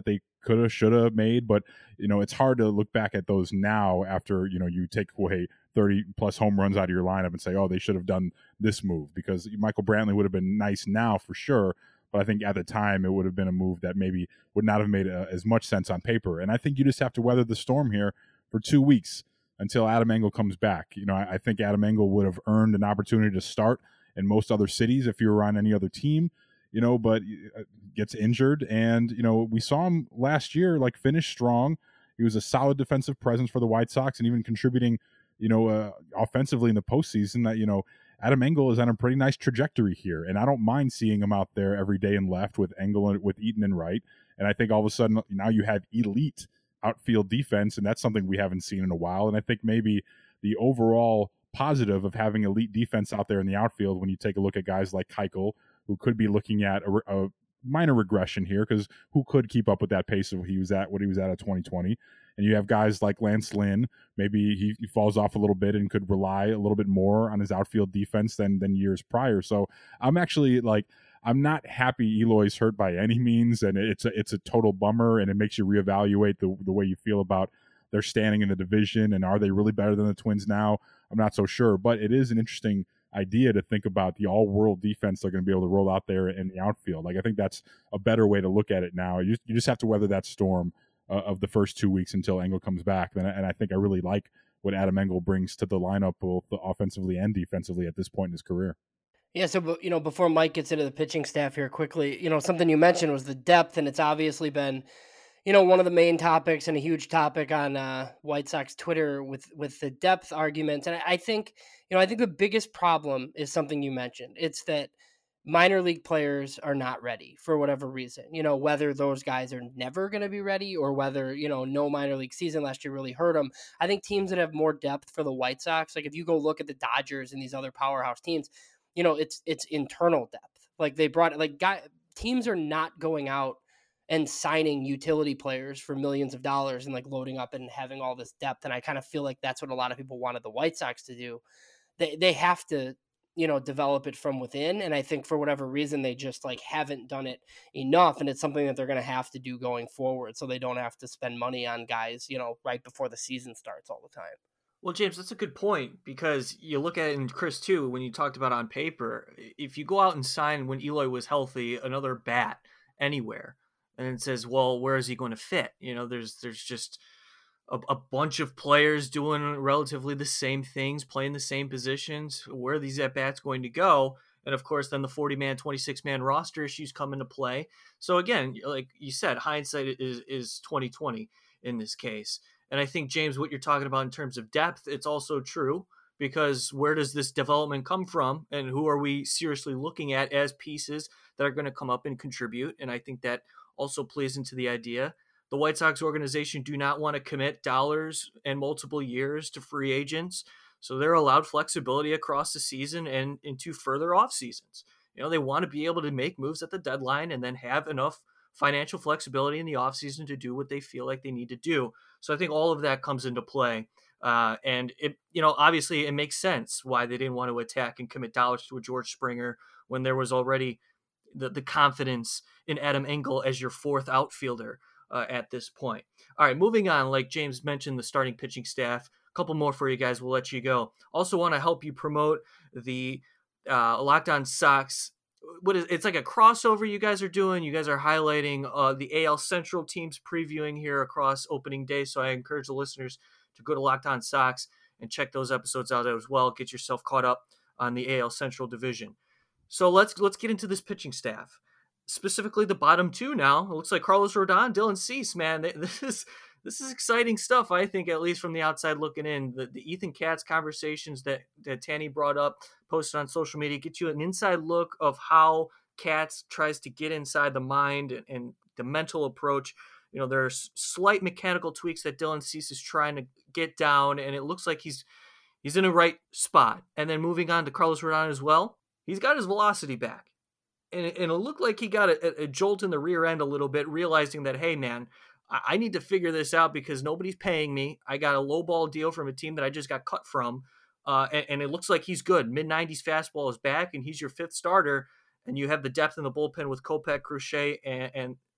coulda, shoulda made, but you know, it's hard to look back at those now after, you know, you take away thirty plus home runs out of your lineup and say, oh, they should have done this move, because Michael Brantley would have been nice now for sure. But I think at the time it would have been a move that maybe would not have made uh, as much sense on paper. And I think you just have to weather the storm here for two weeks until Adam Engel comes back. You know, I, I think Adam Engel would have earned an opportunity to start in most other cities if you were on any other team, you know, but gets injured. And, you know, we saw him last year, like, finish strong. He was a solid defensive presence for the White Sox and even contributing, you know, uh, offensively in the postseason. That, you know, Adam Engel is on a pretty nice trajectory here. And I don't mind seeing him out there every day in left with Engel and with Eaton and right. And I think all of a sudden now you have elite outfield defense, and that's something we haven't seen in a while. And I think maybe the overall positive of having elite defense out there in the outfield, when you take a look at guys like Keuchel, who could be looking at a, a minor regression here, because who could keep up with that pace of what he was at, what he was at at twenty twenty. And you have guys like Lance Lynn, maybe he, he falls off a little bit and could rely a little bit more on his outfield defense than than years prior. So I'm actually like, I'm not happy Eloy's hurt by any means, and it's a, it's a total bummer, and it makes you reevaluate the the way you feel about their standing in the division, and are they really better than the Twins now? I'm not so sure, but it is an interesting idea to think about the all-world defense they're going to be able to roll out there in the outfield. Like, I think that's a better way to look at it now. You, you just have to weather that storm uh, of the first two weeks until Engel comes back, and, and I think I really like what Adam Engel brings to the lineup, both offensively and defensively at this point in his career. Yeah, so, you know, before Mike gets into the pitching staff here quickly, you know, something you mentioned was the depth, and it's obviously been, you know, one of the main topics and a huge topic on uh, White Sox Twitter with with the depth arguments. And I, I think, you know, I think the biggest problem is something you mentioned. It's that minor league players are not ready for whatever reason, you know, whether those guys are never going to be ready or whether, you know, no minor league season last year really hurt them. I think teams that have more depth for the White Sox, like if you go look at the Dodgers and these other powerhouse teams, you know, it's it's internal depth. Like they brought like guy teams are not going out and signing utility players for millions of dollars and like loading up and having all this depth. And I kind of feel like that's what a lot of people wanted the White Sox to do. They they have to, you know, develop it from within. And I think for whatever reason, they just like haven't done it enough. And it's something that they're going to have to do going forward, so they don't have to spend money on guys, you know, right before the season starts all the time. Well, James, that's a good point, because you look at it, and Chris too, when you talked about on paper, if you go out and sign when Eloy was healthy, another bat anywhere, and it says, well, where is he going to fit? You know, there's there's just a, a bunch of players doing relatively the same things, playing the same positions. Where are these at-bats going to go? And of course, then the forty-man, twenty-six-man roster issues come into play. So again, like you said, hindsight is is twenty twenty in this case. And I think, James, what you're talking about in terms of depth, it's also true, because where does this development come from, and who are we seriously looking at as pieces that are going to come up and contribute? And I think that also plays into the idea. The White Sox organization do not want to commit dollars and multiple years to free agents, so they're allowed flexibility across the season and into further off seasons. You know, they want to be able to make moves at the deadline and then have enough financial flexibility in the offseason to do what they feel like they need to do. So I think all of that comes into play. Uh, and, it, you know, obviously it makes sense why they didn't want to attack and commit dollars to a George Springer when there was already the, the confidence in Adam Engel as your fourth outfielder uh, at this point. All right, moving on. Like James mentioned, the starting pitching staff. A couple more for you guys. We'll let you go. Also want to help you promote the uh, Locked On Sox. What is it's like a crossover you guys are doing. You guys are highlighting uh, the A L Central teams previewing here across opening day. So I encourage the listeners to go to Locked On Sox and check those episodes out as well. Get yourself caught up on the A L Central division. So let's let's get into this pitching staff, specifically the bottom two. Now it looks like Carlos Rodon, Dylan Cease. Man, this is this is exciting stuff. I think, at least from the outside looking in, the, the Ethan Katz conversations that that Tanny brought up, posted on social media, get you an inside look of how Katz tries to get inside the mind and, and the mental approach. You know, there's slight mechanical tweaks that Dylan Cease is trying to get down, and it looks like he's he's in the right spot. And then moving on to Carlos Rodon as well, he's got his velocity back. And it, and it looked like he got a, a jolt in the rear end a little bit, realizing that, hey, man, I, I need to figure this out because nobody's paying me. I got a low ball deal from a team that I just got cut from. Uh, and, and it looks like he's good. mid nineties fastball is back, and he's your fifth starter. And you have the depth in the bullpen with Kopech, Crochet, and, and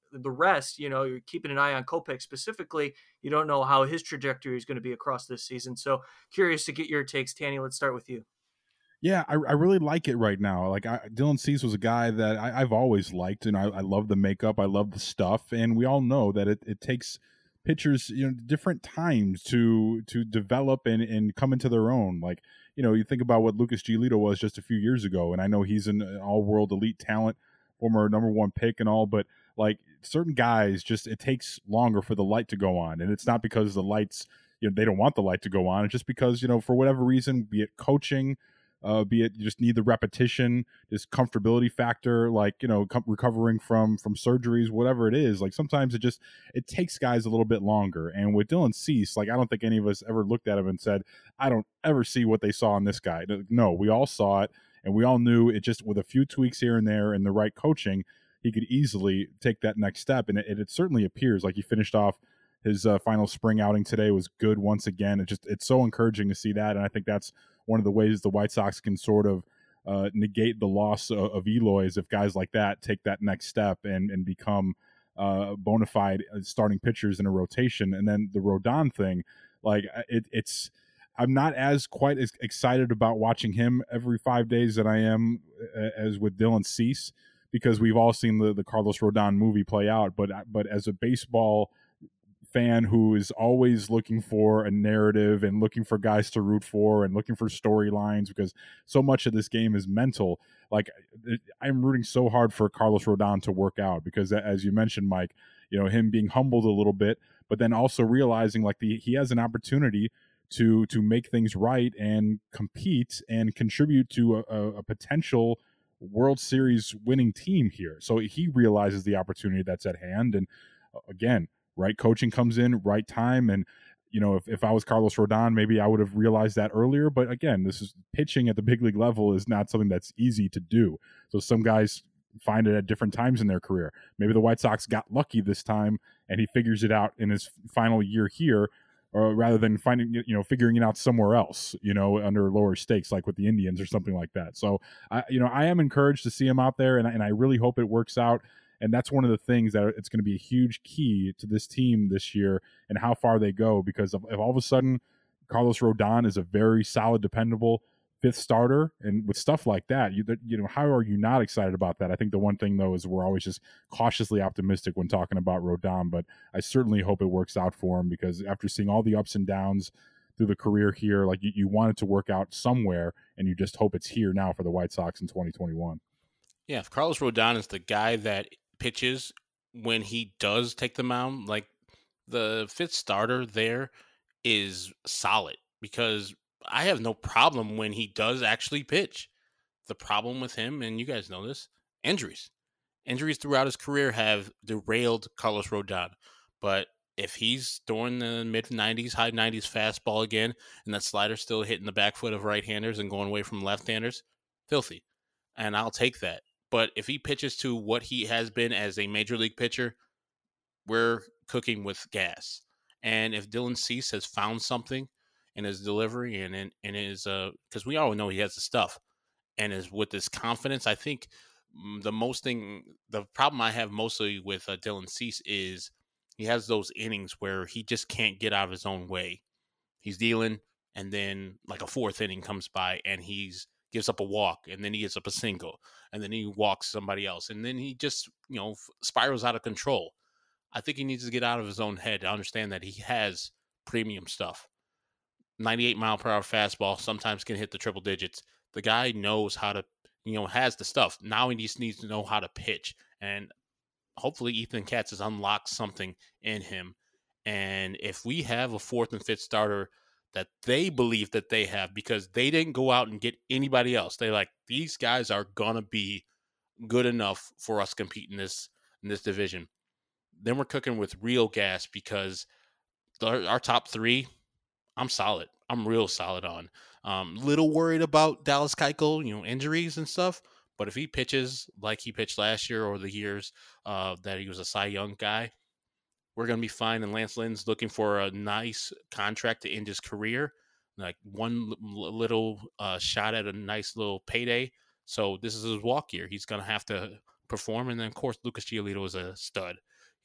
the rest, you know, you're keeping an eye on Kopech specifically. You don't know how his trajectory is going to be across this season. So curious to get your takes, Tanny. Let's start with you. Yeah, I, I really like it right now. Like I, Dylan Cease was a guy that I, I've always liked, and I, I love the makeup, I love the stuff, and we all know that it, it takes pitchers, you know, different times to to develop and, and come into their own. Like, you know, you think about what Lucas Giolito was just a few years ago, and I know he's an all-world elite talent, former number one pick and all, but like certain guys, just it takes longer for the light to go on, and it's not because the lights, you know, they don't want the light to go on. It's just because, you know, for whatever reason, be it coaching. Uh, be it you just need the repetition, this comfortability factor, like, you know, com- recovering from from surgeries, whatever it is. Like sometimes it just it takes guys a little bit longer. And with Dylan Cease, like I don't think any of us ever looked at him and said, I don't ever see what they saw in this guy. No, we all saw it, and we all knew it. Just with a few tweaks here and there and the right coaching, he could easily take that next step. And it, it certainly appears like he finished off his uh, final spring outing today was good once again. It just it's so encouraging to see that, and I think that's one of the ways the White Sox can sort of uh, negate the loss of, of Eloy is if guys like that take that next step and and become uh, bona fide starting pitchers in a rotation. And then the Rodon thing, like it, it's I'm not as quite as excited about watching him every five days that I am as with Dylan Cease, because we've all seen the the Carlos Rodon movie play out. But but as a baseball fan who is always looking for a narrative and looking for guys to root for and looking for storylines, because so much of this game is mental. Like I'm rooting so hard for Carlos Rodon to work out, because as you mentioned, Mike, you know, him being humbled a little bit, but then also realizing like the, he has an opportunity to to make things right and compete and contribute to a, a, a potential World Series winning team here. So he realizes the opportunity that's at hand. And again, right coaching comes in, right time. And, you know, if, if I was Carlos Rodon, maybe I would have realized that earlier. But again, this is pitching at the big league level is not something that's easy to do. So some guys find it at different times in their career. Maybe the White Sox got lucky this time and he figures it out in his final year here, or rather than finding, you know, figuring it out somewhere else, you know, under lower stakes, like with the Indians or something like that. So, I, you know, I am encouraged to see him out there, and, and I really hope it works out. And that's one of the things that it's going to be a huge key to this team this year and how far they go, because if, if all of a sudden Carlos Rodon is a very solid, dependable fifth starter, and with stuff like that, you you know, how are you not excited about that? I think the one thing though is we're always just cautiously optimistic when talking about Rodon, but I certainly hope it works out for him, because after seeing all the ups and downs through the career here, like you, you want it to work out somewhere, and you just hope it's here now for the White Sox in twenty twenty-one. Yeah, if Carlos Rodon is the guy that pitches when he does take the mound, like the fifth starter there is solid, because I have no problem when he does actually pitch. The problem with him, and you guys know this, injuries. Injuries throughout his career have derailed Carlos Rodon. But if he's throwing the mid nineties, high nineties fastball again, and that slider still hitting the back foot of right-handers and going away from left-handers, filthy. And I'll take that. But if he pitches to what he has been as a major league pitcher, we're cooking with gas. And if Dylan Cease has found something in his delivery and in, in his, uh, because we all know he has the stuff, and is with his confidence, I think the most thing, the problem I have mostly with uh, Dylan Cease is he has those innings where he just can't get out of his own way. He's dealing, and then like a fourth inning comes by, and he's gives up a walk, and then he gives up a single, and then he walks somebody else, and then he just, you know, spirals out of control. I think he needs to get out of his own head to understand that he has premium stuff. ninety-eight mile per hour fastball sometimes can hit the triple digits. The guy knows how to, you know, has the stuff. Now he just needs to know how to pitch, and hopefully Ethan Katz has unlocked something in him. And if we have a fourth and fifth starter that they believe that they have, because they didn't go out and get anybody else. They're like, these guys are gonna be good enough for us to compete in this in this division. Then we're cooking with real gas, because our, our top three, I'm solid. I'm real solid on. Um, little worried about Dallas Keuchel, you know, injuries and stuff. But if he pitches like he pitched last year or the years uh, that he was a Cy Young guy, we're going to be fine. And Lance Lynn's looking for a nice contract to end his career, like one little uh, shot at a nice little payday. So this is his walk year. He's going to have to perform. And then, of course, Lucas Giolito is a stud.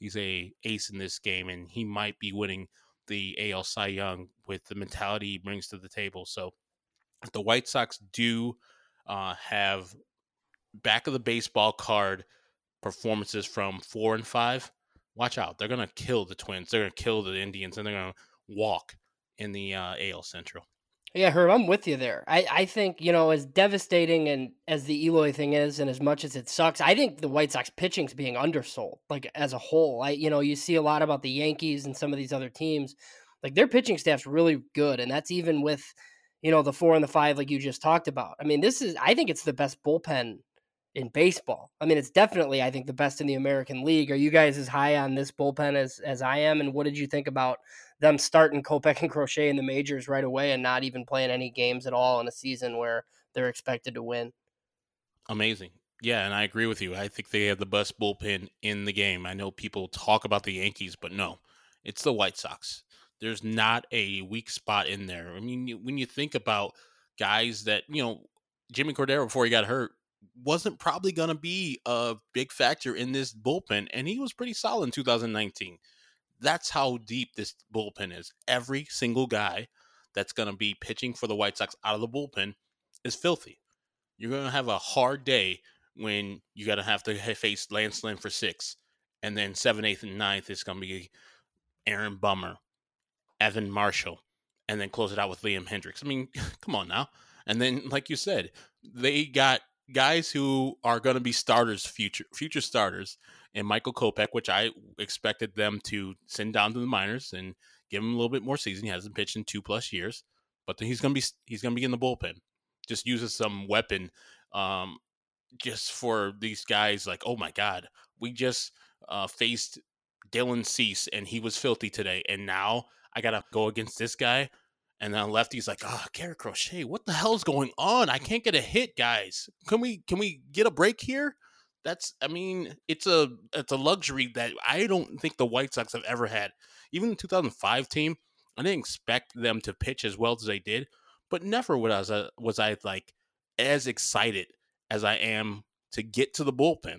he's a ace in this game, and he might be winning the A L Cy Young with the mentality he brings to the table. So if the White Sox do uh, have back of the baseball card performances from four and five, watch out. They're going to kill the Twins. They're going to kill the Indians, and they're going to walk in the uh, A L Central. Yeah, Herb, I'm with you there. I, I think, you know, as devastating and as the Eloy thing is, and as much as it sucks, I think the White Sox pitching's being undersold, like as a whole. I, you know, you see a lot about the Yankees and some of these other teams, like their pitching staff's really good, and that's even with, you know, the four and the five, like you just talked about. I mean, this is, I think it's the best bullpen in baseball. I mean, it's definitely, I think, the best in the American League. Are you guys as high on this bullpen as as I am? And what did you think about them starting Kopech and Crochet in the majors right away and not even playing any games at all in a season where they're expected to win? Amazing. Yeah, and I agree with you. I think they have the best bullpen in the game. I know people talk about the Yankees, but no, it's the White Sox. There's not a weak spot in there. I mean, you- when you think about guys that, you know, Jimmy Cordero before he got hurt wasn't probably going to be a big factor in this bullpen, and he was pretty solid in two thousand nineteen. That's how deep this bullpen is. Every single guy that's going to be pitching for the White Sox out of the bullpen is filthy. You're going to have a hard day when you got to have to face Lance Lynn for six, and then seven, eighth, and ninth is going to be Aaron Bummer, Evan Marshall, and then close it out with Liam Hendricks. I mean, come on now. And then, like you said, they got guys who are going to be starters, future future starters, and Michael Kopech, which I expected them to send down to the minors and give him a little bit more season. He hasn't pitched in two plus years, but he's going to be he's going to be in the bullpen. Just uses some weapon, um, just for these guys. Like, oh my God, we just uh, faced Dylan Cease and he was filthy today, and now I gotta go against this guy. And then lefty's like, ah, oh, Garrett Crochet, what the hell's going on? I can't get a hit, guys. Can we can we get a break here? That's, I mean, it's a it's a luxury that I don't think the White Sox have ever had. Even the two thousand five team, I didn't expect them to pitch as well as they did, but never was I was I like as excited as I am to get to the bullpen.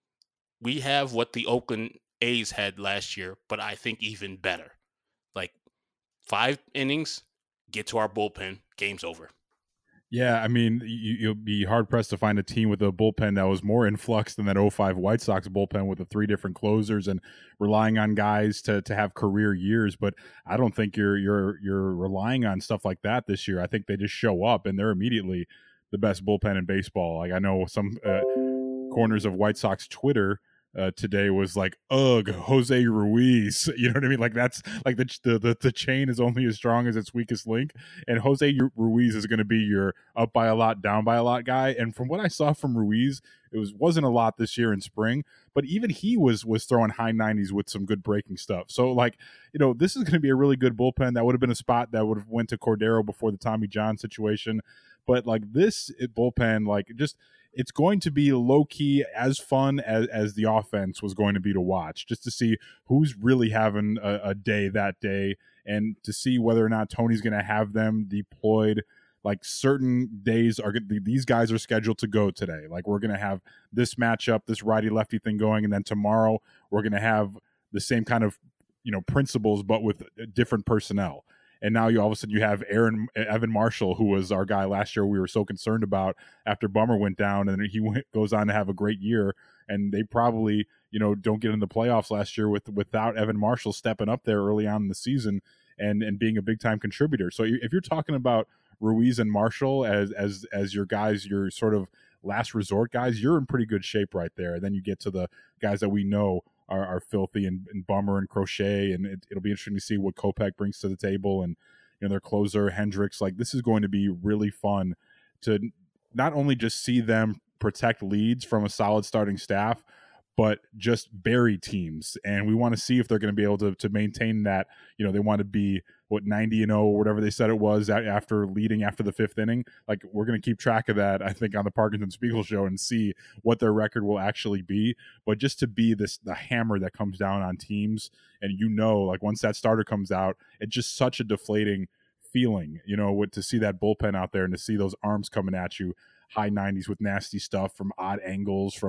We have what the Oakland A's had last year, but I think even better. Like five innings, get to our bullpen, game's over. Yeah, I mean, you, you'll be hard-pressed to find a team with a bullpen that was more in flux than that oh five White Sox bullpen with the three different closers and relying on guys to to have career years. But I don't think you're you're you're relying on stuff like that this year. I think they just show up, and they're immediately the best bullpen in baseball. Like, I know some uh, corners of White Sox Twitter Uh, today was like, ugh, Jose Ruiz. You know what I mean? Like, that's like the, the the the chain is only as strong as its weakest link. And Jose Ruiz is going to be your up by a lot, down by a lot guy. And from what I saw from Ruiz, it was wasn't a lot this year in spring, but even he was was throwing high nineties with some good breaking stuff. So, like, you know, this is going to be a really good bullpen. That would have been a spot that would have went to Cordero before the Tommy John situation. But like this it, bullpen, like just. It's going to be low-key as fun as, as the offense was going to be to watch, just to see who's really having a, a day that day and to see whether or not Tony's going to have them deployed. Like, certain days are these guys are scheduled to go today. Like, we're going to have this matchup, this righty-lefty thing going, and then tomorrow we're going to have the same kind of, you know, principles but with different personnel. And now you all of a sudden you have Aaron Evan Marshall, who was our guy last year we were so concerned about after Bummer went down, and he went, goes on to have a great year. And they probably, you know, don't get in the playoffs last year with without Evan Marshall stepping up there early on in the season and and being a big time contributor. So if you're talking about Ruiz and Marshall as as as your guys, your sort of last resort guys, you're in pretty good shape right there. And then you get to the guys that we know Are, are filthy and, and Bummer and Crochet, and it, it'll be interesting to see what Kopech brings to the table, and you know their closer Hendricks. Like, this is going to be really fun to not only just see them protect leads from a solid starting staff, but just bury teams. And we want to see if they're going to be able to to maintain that. You know, they want to be what ninety and oh or whatever they said it was after leading after the fifth inning. Like, we're going to keep track of that, I think, on the Parkinson Spiegel show and see what their record will actually be. But just to be this the hammer that comes down on teams, and you know, like once that starter comes out, it's just such a deflating feeling, you know, with, to see that bullpen out there and to see those arms coming at you, high nineties with nasty stuff from odd angles, from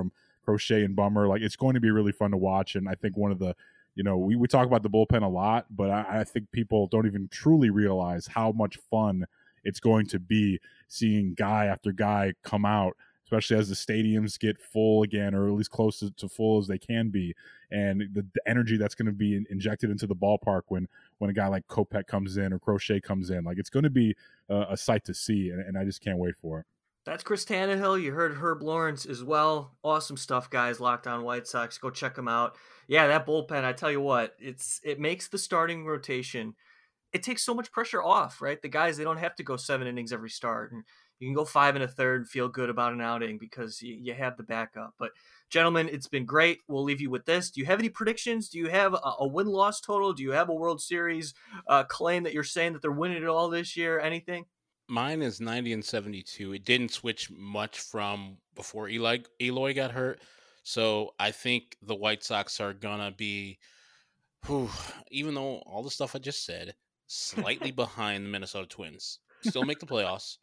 Crochet and Bummer. Like, it's going to be really fun to watch. And I think one of the, you know, we, we talk about the bullpen a lot, but I, I think people don't even truly realize how much fun it's going to be seeing guy after guy come out, especially as the stadiums get full again, or at least close to, to full as they can be. And the, the energy that's going to be in, injected into the ballpark when, when a guy like Kopech comes in or Crochet comes in, like, it's going to be a, a sight to see. And, and I just can't wait for it. That's Chris Tannehill. You heard Herb Lawrence as well. Awesome stuff, guys. Locked On White Sox. Go check them out. Yeah, that bullpen, I tell you what, it's it makes the starting rotation, it takes so much pressure off, right? The guys, they don't have to go seven innings every start. And you can go five and a third and feel good about an outing because you, you have the backup. But, gentlemen, it's been great. We'll leave you with this. Do you have any predictions? Do you have a, a win-loss total? Do you have a World Series uh, claim that you're saying that they're winning it all this year? Anything? Mine is ninety and seventy-two. It didn't switch much from before Eli Eloy got hurt. So I think the White Sox are going to be, whew, even though all the stuff I just said, slightly behind the Minnesota Twins. Still make the playoffs.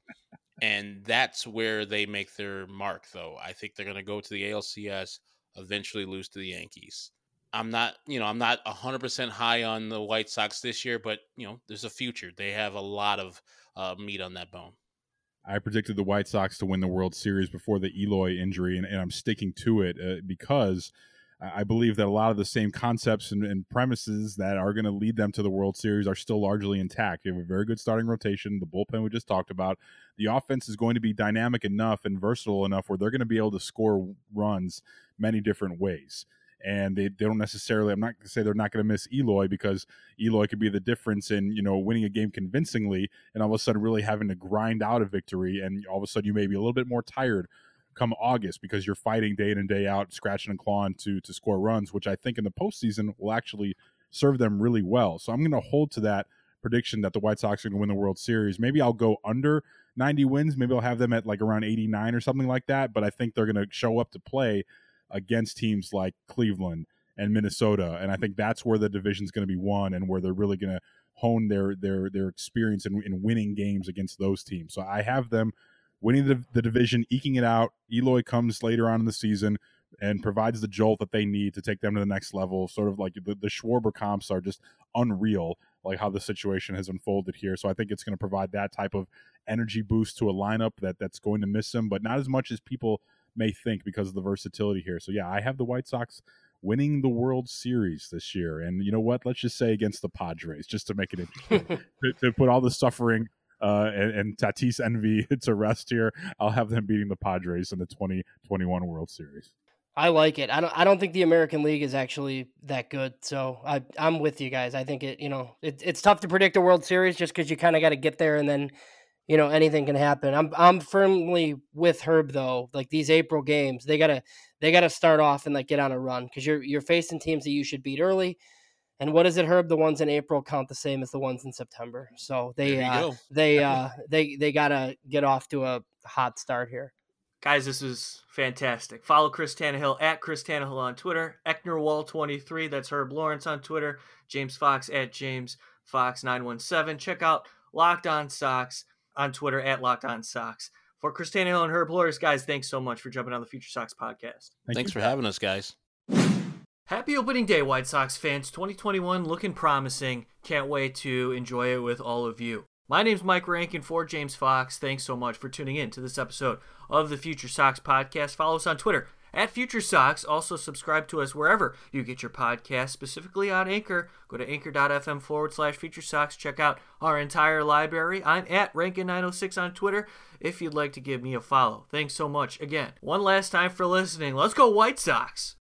And that's where they make their mark, though. I think they're going to go to the A L C S, eventually lose to the Yankees. I'm not, you know, I'm not one hundred percent high on the White Sox this year, but, you know, there's a future. They have a lot of uh, meat on that bone. I predicted the White Sox to win the World Series before the Eloy injury, and, and I'm sticking to it uh, because I believe that a lot of the same concepts and, and premises that are going to lead them to the World Series are still largely intact. You have a very good starting rotation, the bullpen we just talked about. The offense is going to be dynamic enough and versatile enough where they're going to be able to score runs many different ways. And they, they don't necessarily, I'm not going to say they're not going to miss Eloy, because Eloy could be the difference in, you know, winning a game convincingly and all of a sudden really having to grind out a victory. And all of a sudden you may be a little bit more tired come August because you're fighting day in and day out, scratching and clawing to, to score runs, which I think in the postseason will actually serve them really well. So I'm going to hold to that prediction that the White Sox are going to win the World Series. Maybe I'll go under ninety wins. Maybe I'll have them at like around eighty-nine or something like that. But I think they're going to show up to play against teams like Cleveland and Minnesota, and I think that's where the division is going to be won and where they're really going to hone their their their experience in, in winning games against those teams. So I have them winning the, the division, eking it out. Eloy comes later on in the season and provides the jolt that they need to take them to the next level. Sort of like the, the Schwarber comps are just unreal, like how the situation has unfolded here. So I think it's going to provide that type of energy boost to a lineup that that's going to miss him, but not as much as people may think because of the versatility here. So yeah, I have the White Sox winning the World Series this year. And you know what? Let's just say against the Padres, just to make it interesting, to, to put all the suffering uh, and, and Tatis envy to rest here. I'll have them beating the Padres in the twenty twenty-one World Series. I like it. I don't. I don't think the American League is actually that good. So I, I'm with you guys. I think it. You know, it, it's tough to predict a World Series just because you kind of got to get there, and then, you know, anything can happen. I'm I'm firmly with Herb though. Like these April games, they gotta they gotta start off and like get on a run because you're you're facing teams that you should beat early. And what is it, Herb? The ones in April count the same as the ones in September. So they uh, they uh, they they gotta get off to a hot start here. Guys, this is fantastic. Follow Chris Tannehill at Chris Tannehill on Twitter. Ecknerwall twenty-three, that's Herb Lawrence on Twitter. James Fox at James Fox nine one seven. Check out Locked On Sox on Twitter at Locked On Sox. For Chris Tannehill and Herb Lawrence, guys, thanks so much for jumping on the Future Sox podcast. Thank Thanks you. for having us, guys. Happy opening day, White Sox fans. twenty twenty-one looking promising. Can't wait to enjoy it with all of you. My name's Mike Rankin for James Fox. Thanks so much for tuning in to this episode of the Future Sox podcast. Follow us on Twitter at Future Sox. Also subscribe to us wherever you get your podcast, specifically on Anchor. Go to anchor.fm forward slash Future Sox. Check out our entire library. I'm at Rankin nine oh six on Twitter if you'd like to give me a follow. Thanks so much again. One last time for listening. Let's go White Sox.